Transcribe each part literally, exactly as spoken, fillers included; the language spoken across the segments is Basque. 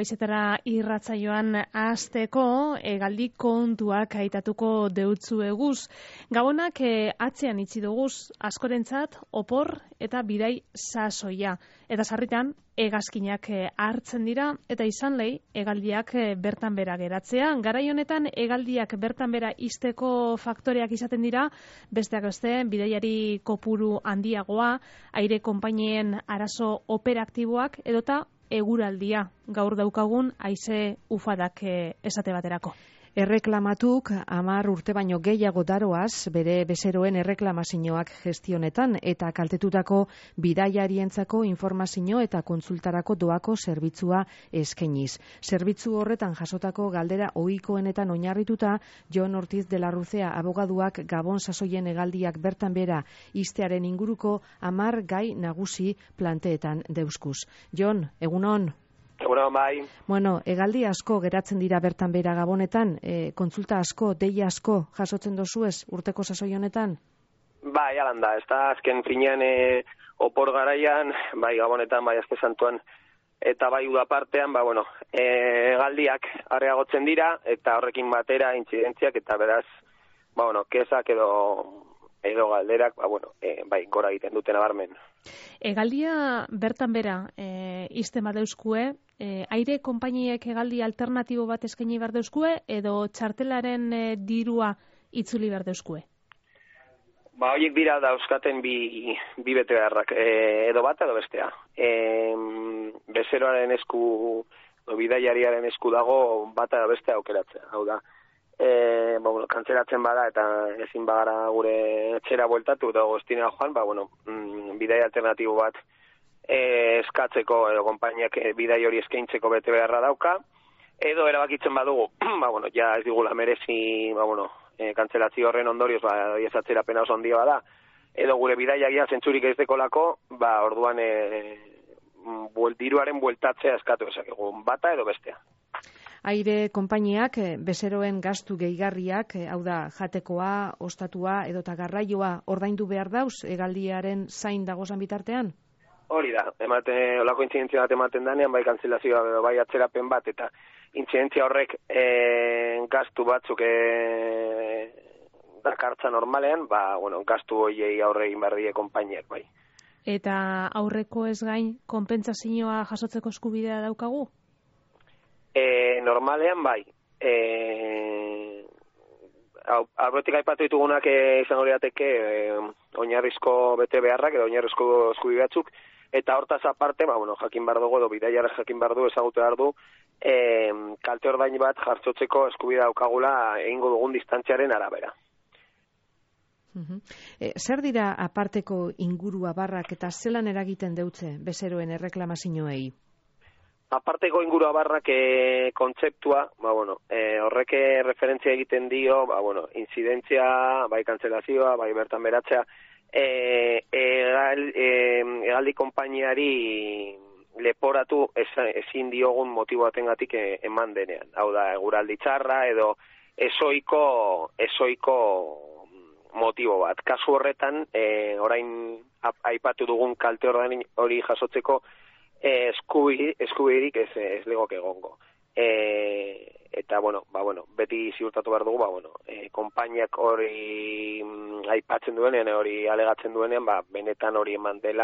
goizetara irratsaioan hasteko hegaldi kontuak aitatuko deutzu eguz. Gabonak e, atzean itzi duguz askorentzat opor eta bidai sasoia. Eta sarritan hegazkinak e, hartzen dira eta izan lehi hegaldiak e, bertan bera geratzea. Garai honetan hegaldiak bertan bera izteko faktoreak izaten dira, besteak beste bidaiari kopuru handiagoa, aire konpainien arazo operaktiboak edota eguraldia, gaur daukagun haize ufadak e, esate baterako. Erreklamatuk hamar urte baino gehiago daroaz bere bezeroen erreklamazioak gestionetan eta kaltetutako bidaiarientzako informazio eta kontsultarako doako zerbitzua eskainiz. Zerbitzu horretan jasotako galdera ohikoenetan oinarrituta Jon Ortiz de la Rucea abogaduak Gabon sasoien hegaldiak bertan bera iztearen inguruko hamar gai nagusi planteetan deuskuz. Jon, egunon. Egunon, bai. Bueno, hegaldi asko geratzen dira bertan bera Gabonetan, e, kontsulta asko, deia asko jasotzen dozuez urteko sasoi honetan? Bai, alan da, ez da, azken finean e, opor garaian, bai Gabonetan, bai azte santuan, eta bai udapartean, ba, bueno, e, hegaldiak areagotzen dira, eta horrekin batera intzidentziak, eta beraz, ba, bueno, kezak edo, edo galderak, ba, bueno, e, bai, gora egiten duten abarmen. Hegaldia bertan bera, e, izten badeuskue, e, aire konpainiek hegaldi alternatibo bat eskaini behar deuskue, edo txartelaren e, dirua itzuli behar deuskue? Ba, horiek dira dauzkaten bi, bi bete beharrak, e, edo bat edo bestea. E, bezeroaren esku, o, bidaiariaren esku dago bat edo bestea aukeratzea, hau da. E, ba, bueno, kantzeratzen bada eta ezin bagara gure etxera bueltatu eta goztinera joan, ba, bueno, mm, bidai alternatibo bat e, eskatzeko edo konpainiak e, bidai hori eskaintzeko bete beharra dauka, edo erabakitzen badugu, ba, bueno, ja ez digula merezi, ba, bueno, e, kantzelazio horren ondorioz, ba, ezatzera pena oso handia bada, edo gure bidaiagia zentzurik ez dekolako, ba, orduan e, buel, diruaren bueltatzea eskatu ezakegu, bata edo bestea. Aire konpainiak bezeroen gastu gehigarriak, hau da jatekoa, ostatua edota garraioa ordaindu behar dauz hegaldiaren zain dagozan bitartean? Hori da, emate, olako intzidentzia bat ematen danean, bai kantzelazioa, bai atzerapen bat, eta intzidentzia horrek e, gastu batzuk e, dakartza normalean, ba, bueno, gastu hoiei aurre egin behar die konpainiak, bai. Eta aurreko ez gain, konpentsazioa jasotzeko eskubidea daukagu? E, normalean bai, e, aurretik aipatu ditugunak e, izango lirateke e, oinarrizko bete beharrak edo oinarrizko eskubide batzuk, eta hortaz aparte, ba, bueno, jakin behar dugu edo bidaiara jakin behar du, ezagutu behar du, e, kalte ordain bat jartzotzeko eskubidea daukagula egingo dugun distantziaren arabera. Uh-huh. E, zer dira aparteko ingurua barrak eta zelan eragiten deutze bezeroen erreklamazioei? Aparteko ingurua barrak e, kontzeptua, ba, bueno, e, horreke referentzia egiten dio, ba, bueno, incidentzia, bai kantzelazioa, bai bertan beratzea, e, egal, e, egaldi konpainiari leporatu ezin diogun motibo batengatik eman denean. Hau da, eguraldi txarra edo ezoiko, ezoiko motibo bat. Kasu horretan, e, orain aipatu dugun kalte hori jasotzeko, Eskubi, eskubirik ez, ez legok egongo. E, eta, bueno, ba, bueno, beti ziurtatu behar dugu, ba, bueno, e, konpainiak hori mm, aipatzen duenean, hori alegatzen duenean, ba, benetan hori eman dela,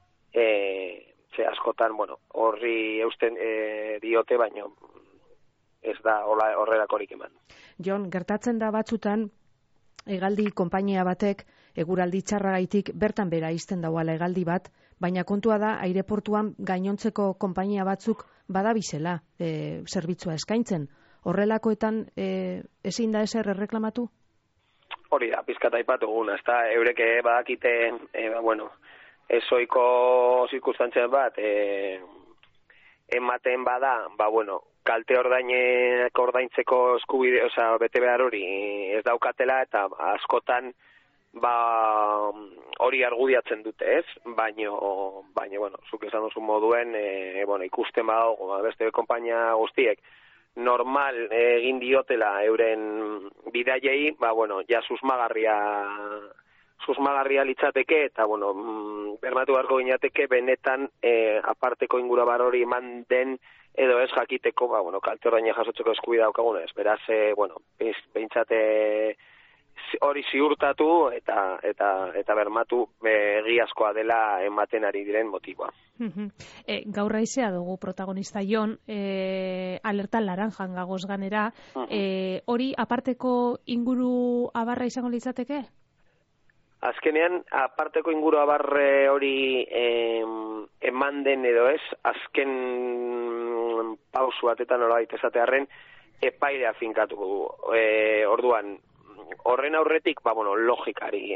e, ze askotan, bueno, horri eusten e, diote, baino ez da horrelakorik eman. Jon, gertatzen da batzutan, hegaldi konpainia batek, eguraldi txarragaitik bertan bera izten dauala hegaldi bat, baina kontua da aireportuan gainontzeko konpainia batzuk badabizela e, zerbitzua eskaintzen. Horrelakoetan e, ezin da ezer erreklamatu? Hori da, pizkat aipatu guna, ez da, eureke badakite, e, ba, bueno, ezoiko zirkustantzien bat, e, ematen bada, ba, bueno, kalte ordainek ordaintzeko eskubide, osea, bete behar hori ez daukatela, eta askotan, ba, hori argudiatzen dute, ez? Baino, baino, bueno, zuk esan duzu moduen, e, bueno, ikusten badago, beste konpainia guztiek, normal egin diotela euren bidaiei, ba, bueno, ja susmagarria, susmagarria litzateke, eta, bueno, bermatu beharko ginateke, benetan, e, aparteko ingurabar hori eman den edo ez jakiteko, ba, bueno, kalte ordaina jasotzeko eskubidea daukagun ez. Beraz, e, bueno, behintzat hori ziurtatu eta eta eta bermatu egiazkoa dela ematen ari diren motiboa. E, gaur haizea dugu protagonista Jon, e, alerta laranjan gagoz ganera, e, hori aparteko inguru abarra izango litzateke? Azkenean, aparteko inguru abarre hori eh, eman den edo ez, azken pausu batetan nolabait esatearren, epairea finkatu du. E, orduan, horren aurretik, ba, bueno, logikari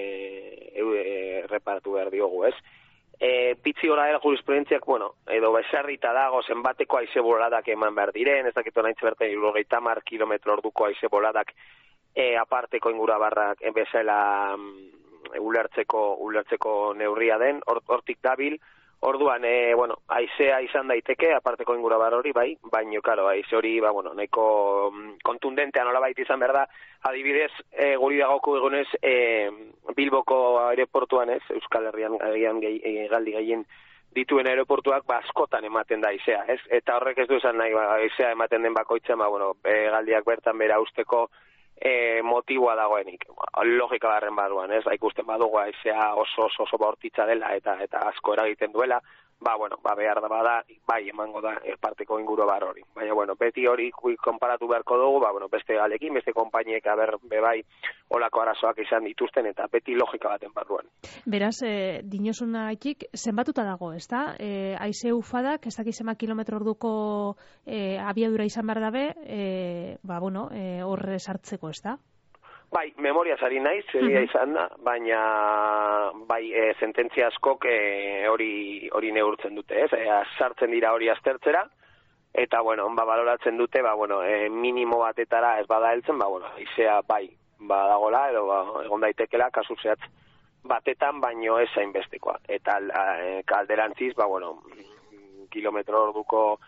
e, e, reparatu behar diogu, ez? E, pitzi hola dela jurisprudentziak, bueno, edo besarrita dago zenbateko haize boladak eman behar diren, ez dakit naintz berten hirurogeita hamar kilometro orduko haize boladak e, aparteko ingura barrak bezala mm, ulertzeko, ulertzeko neurria den, hortik dabil. Orduan, e, bueno, haizea izan daiteke, aparteko ingura bar hori, bai, baino, karo, haize hori, ba, bueno, nahiko kontundentea nola baita izan behar da, adibidez, e, guri dagoko egunez, e, Bilboko aeroportuan ez, Euskal Herrian agian gehi, galdi gehien dituen aeroportuak, ba, askotan ematen da haizea, ez? Eta horrek ez du esan nahi, ba, haizea ematen den bakoitzen, ba, bueno, e, galdiak bertan bera usteko e, motiboa dagoenik. Logika barren baduan, ez? Ba, ikusten badugu haizea oso oso oso bortitza dela eta eta asko eragiten duela, ba, bueno, ba, behar da bada, bai, emango da parteko inguru bar hori. Baina, bueno, beti hori konparatu beharko dugu, ba, bueno, beste galekin, beste konpainiek aber, bebai, olako arazoak izan dituzten, eta beti logika baten barruan. Beraz, e, dinosunagatik, zenbatuta dago, ez da? E, haize ufadak, ez dakiz ema kilometro orduko e, abiadura izan behar dabe, e, ba, bueno, e, horre sartzeko, ez da? Bai, memoria sari naiz, egia izan da, baina bai, e, sententzia askok e, hori hori neurtzen dute, ez? E, sartzen dira hori aztertzera, eta, bueno, ba, baloratzen dute, ba, bueno, e, minimo batetara ez bada heltzen, ba, bueno, izea bai, badagola, edo ba, egon daitekela, kasu zehatz batetan, baino ez hainbestekoa. Eta e, alderantziz, ba, bueno, kilometro orduko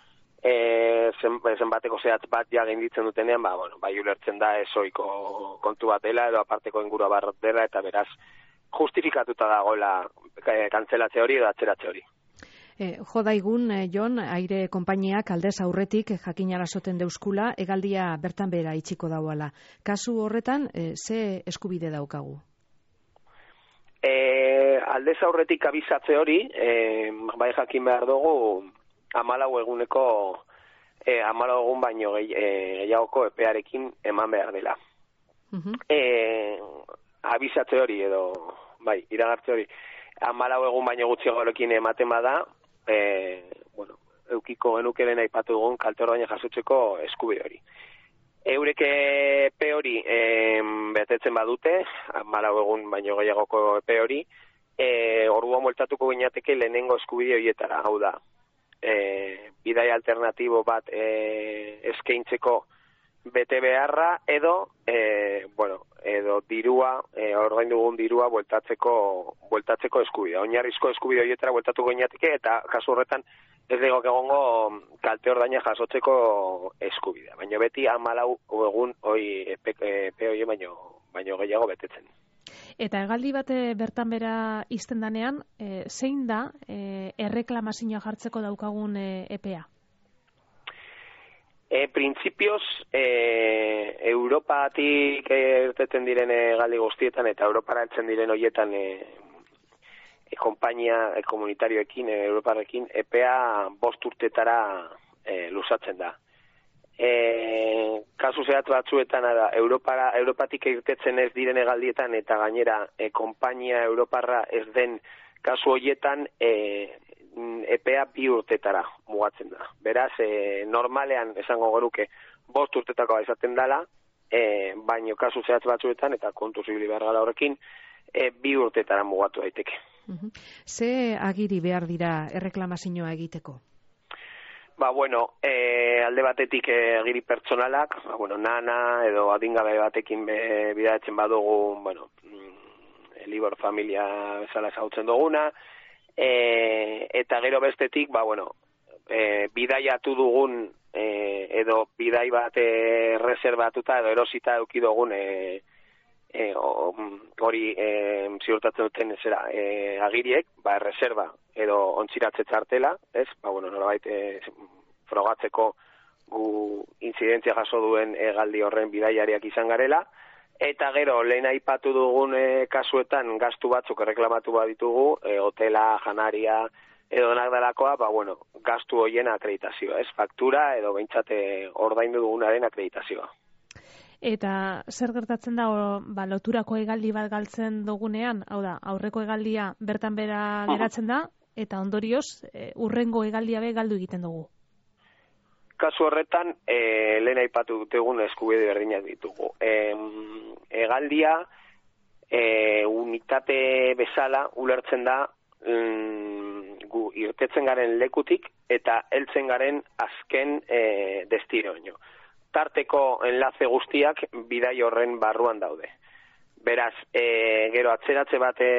E, zen, zenbateko zehatz bat ja gainditzen dutenean, ba, bueno, bai ulertzen da ezoiko kontu bat dela, edo aparteko ingurua bar dela, eta beraz, justifikatuta dagoela e, kantzelatze hori edo atzeratze hori. E, jodaigun, e, Jon, aire konpainiak aldez aurretik jakinarazoten deuskula, egaldia bertan bera itxiko dauala. Kasu horretan, e, ze eskubide daukagu? E, aldez aurretik abizatze hori, e, bai jakin behar dugu, hamalau eguneko e, hamalau egun baino gehi, e, gehiagoko epearekin eman behar dela. Uh-huh. E, abizatze hori edo, bai, iragartze hori, hamalau egun baino gutxiagorekin ematen bada, e, bueno, eukiko genukeren aipatu dugun kalte ordaina jasotzeko eskubide hori. Eureke epe hori e, betetzen badute, hamalau egun baino gehiagoko epe hori, e, orduan bueltatuko ginateke lehenengo eskubide horietara, hau da. E, bidai alternatibo bat e, eskaintzeko bete beharra edo e, bueno, edo dirua, e, ordaindu dugun dirua bueltatzeko bueltatzeko eskubidea. Oinarrizko eskubide horietara bueltatuko ginateke eta kasu horretan ez dago egongo kalte ordaina jasotzeko eskubidea. Baina beti hamalau egun hoi epe, epe hori baino baino gehiago betetzen. Eta hegaldi bate bertan bera izten danean, e, zein da e, erreklamazioa jartzeko daukagun e, epea? E, Printzipioz, e, Europatik erteten diren hegaldi guztietan eta Europara heltzen diren horietan e, e, konpainia e, komunitarioekin, e, Europarekin, epea bost urtetara e, luzatzen da. E, kasu zehatz batzuetan da, Europara, Europatik irtetzen ez diren hegaldietan eta gainera e, konpainia Europarra ez den kasu horietan e, epea bi urtetara mugatzen da. Beraz, e, normalean esango genuke bost urtetakoa izaten dela, e, baino kasu zehatz batzuetan eta kontu zibili behar gara horrekin, e, bi urtetara mugatu daiteke. Uh-huh. Ze agiri behar dira erreklamazioa egiteko? Ba, bueno, e, alde batetik e, agiri pertsonalak, ba, bueno, nana edo adingabe batekin be, bidatzen badugu, bueno, mm, Libor familia bezala zautzen duguna, e, eta gero bestetik, ba, bueno, e, bidaiatu dugun e, edo bidai bat e, reservatuta edo erosita eduki dugun e, e, hori e, ziurtatzen duten zera, e, agiriek, ba, reserva edo ontziratze txartela, ez? Ba, bueno, nolabait, e, frogatzeko gu intzidentzia jaso duen hegaldi horren bidaiariak izan garela, eta gero lehen aipatu dugun e, kasuetan gastu batzuk erreklamatu baditugu, e, hotela, janaria, edo denak delakoa, ba, bueno, gastu hoien akreditazioa, ez, faktura edo behintzate ordaindu dugunaren akreditazioa. Eta zer gertatzen da, o, ba, loturako hegaldi bat galtzen dugunean, hau da, aurreko hegaldia bertan bera geratzen da, eta ondorioz, e, urrengo hegaldia be galdu egiten dugu. Kasu horretan, e, lehen aipatu dutegun eskubide berdinak ditugu. E, hegaldia, e, unitate bezala ulertzen da mm, gu irtetzen garen lekutik eta heltzen garen azken e, destinoño. Tarteko enlace guztiak bidai horren barruan daude. Beraz, e, gero atzeratze bat e,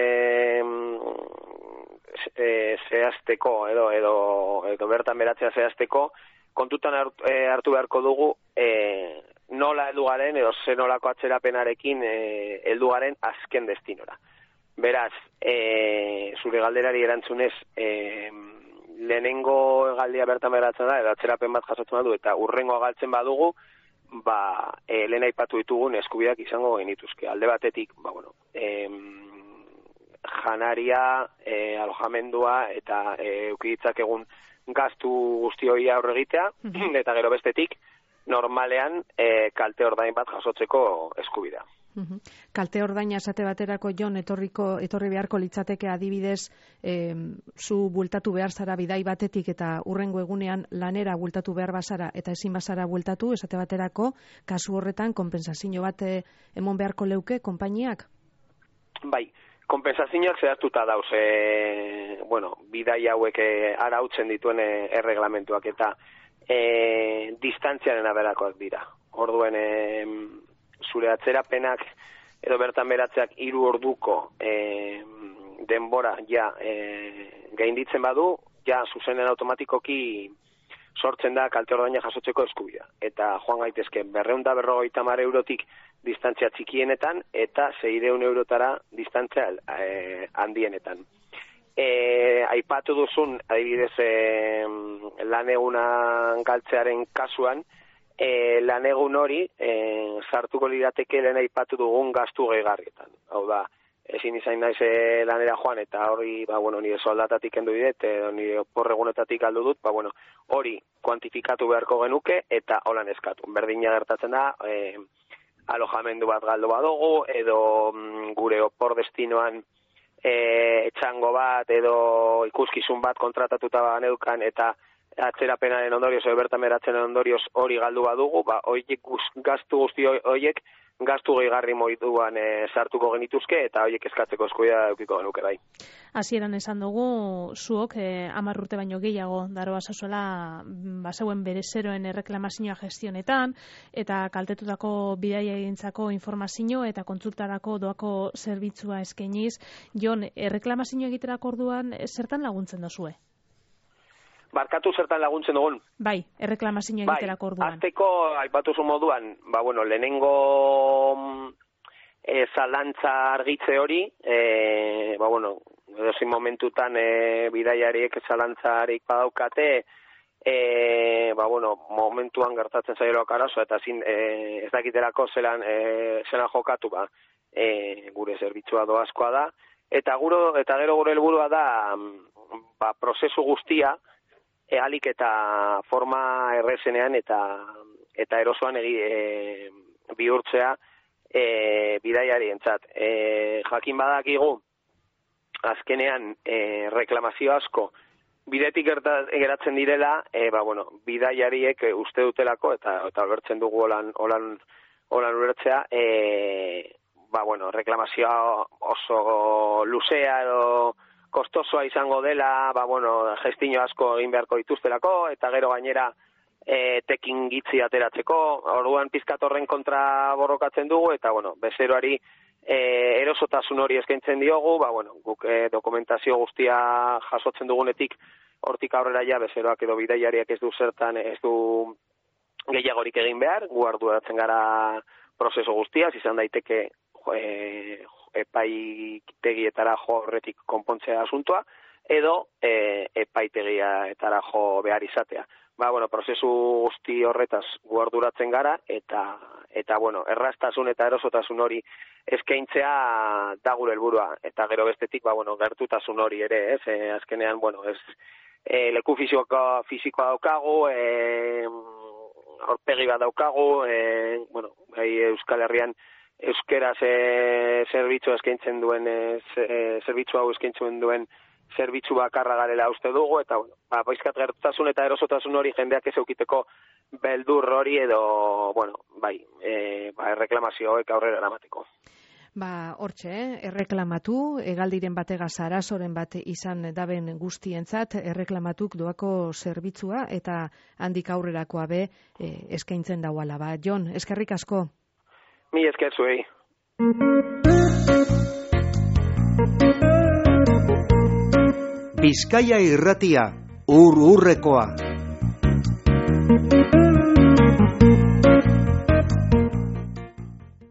e, zehazteko edo, edo, edo bertan beratzea zehazteko, kontutan hartu beharko dugu e, nola heldu garen edo ze nolako atzerapenarekin e, heldu garen azken destinora. Beraz, e, zure galderari erantzunez, e, lehenengo hegaldia bertan beratzen da, edo atzerapen bat jasotzen badu, eta urrengo galtzen badugu, ba, e, lehen aipatu ditugun eskubideak izango genituzke. Alde batetik, ba, bueno, e, janaria, e, alojamendua eta e, eukiditzak egun gastu guzti hori aurre egitea, mm-hmm. eta gero bestetik, normalean e, kalte ordain bat jasotzeko eskubidea. Mm-hmm. Kalte ordaina esate baterako, Jon, etorriko, etorri beharko litzateke adibidez, e, zu bultatu behar zara bidai batetik eta urrengo egunean lanera bultatu behar bazara eta ezin bazara bultatu, esate baterako, kasu horretan konpensazio bat e, emon beharko leuke konpainiak? Bai. Kompensazioak zehaztuta dauz, e, bueno, bidai hauek e, arautzen dituen e, erreglamentuak eta e, distantziaren aberakoak dira. Orduen, e, zure atzerapenak edo bertan beratzeak hiru orduko e, denbora ja e, gainditzen badu, ja zuzenen automatikoki sortzen da kalte ordaina jasotzeko eskubidea. Eta joan gaitezke berrehun eta berrogeita hamar eurotik distantzia txikienetan eta seiehun eurotara distantzia eh, handienetan. E, aipatu duzun, adibidez, e, lanegunan galtzearen kasuan, e, lanegun hori e, sartuko lirateke lehen aipatu dugun gastu gehigarrietan. Hau da, ezin izain naiz e, lanera joan eta hori, ba, bueno, nire soldatatik kendu didet, edo nire oporregunetatik aldu dut, ba, bueno, hori kuantifikatu beharko genuke eta holan eskatu. Berdina gertatzen da, e, alojamendu bat galdu badugu, edo mm, gure opor destinoan e, etxango bat, edo ikuskizun bat kontratatuta baneukan, eta atzerapenaren ondorioz, edo bertan beratzen ondorioz hori galdu badugu, ba, horiek gastu guzti horiek, gastu gehigarri moduan e, sartuko genituzke, eta horiek eskatzeko eskubidea edukiko genuke bai. Hasieran esan dugu, zuok eh, hamar urte baino gehiago daroa zazuela bazeuen bere zeroen erreklamazioa gestionetan, eta kaltetutako bidaiagintzako informazio eta kontsultarako doako zerbitzua eskainiz. Jon, erreklamazio egiterako orduan zertan laguntzen dozue? Barkatu zertan laguntzen dugun? Bai, erreklamazio egiterako orduan. Bai, azteko, aipatu zu moduan, ba, bueno, lehenengo e, zalantza argitze hori, e, ba, bueno, edozin momentutan e, bidaiariek zalantzarik badaukate, e, ba, bueno, momentuan gertatzen zailoak arazo, eta zin, e, ez dakiterako zelan, e, zelan jokatu, ba, e, gure zerbitzua doazkoa da, eta, guro, eta gero gure helburua da, ba, prozesu guztia, Ealik eta forma errezenean eta eta erosoan egi, e, bihurtzea e, bidaiarientzat. E, jakin badakigu azkenean e, reklamazio asko bidetik geratzen direla, e, ba, bueno, bidaiariek uste dutelako eta eta ulertzen dugu holan holan holan ulertzea, e, ba, bueno, reklamazioa oso luzea edo kostosoa izango dela, ba, bueno, gestio asko egin beharko dituztelako, eta gero gainera e, tekin gitzi ateratzeko, orduan pizkat horren kontra borrokatzen dugu, eta, bueno, bezeroari e, erosotasun hori eskaintzen diogu, ba, bueno, guk e, dokumentazio guztia jasotzen dugunetik, hortik aurrera ja, bezeroak edo bidaiariak ez du zertan, ez du gehiagorik egin behar, gu arduratzen gara prozesu guztiaz, izan daiteke e, epaitegietara jo horretik konpontzea asuntoa, edo e, epaitegietara jo behar izatea. ba, bueno, prozesu guzti horretaz gu arduratzen gara, eta, eta bueno, erraztasun eta erosotasun hori eskaintzea da gure helburua, eta gero bestetik, ba, bueno, gertutasun hori ere, ez, e, azkenean, bueno, ez, e, leku fisikoa, fisikoa daukagu, e, aurpegi bat daukagu, e, bueno, bai, Euskal Herrian euskeraz e, zerbitzu eskaintzen duen, e, zerbitzu hau eskaintzen duen zerbitzu bakarra garela uste dugu, eta, bueno, ba, baizkat gertutasun eta erosotasun hori jendeak ez eukiteko beldur hori edo, bueno, bai, e, ba, erreklamazioek aurrera eramateko. Ba, hortxe, eh? erreklamatu, egaldiren bategaz arazoren bat izan daben guztientzat, erreklamatuk doako zerbitzua eta handik aurrerakoa be eh, eskaintzen dauala. Ba, Jon, eskerrik asko. Mi esker zuei. Bizkaia Irratia, ur urrekoa.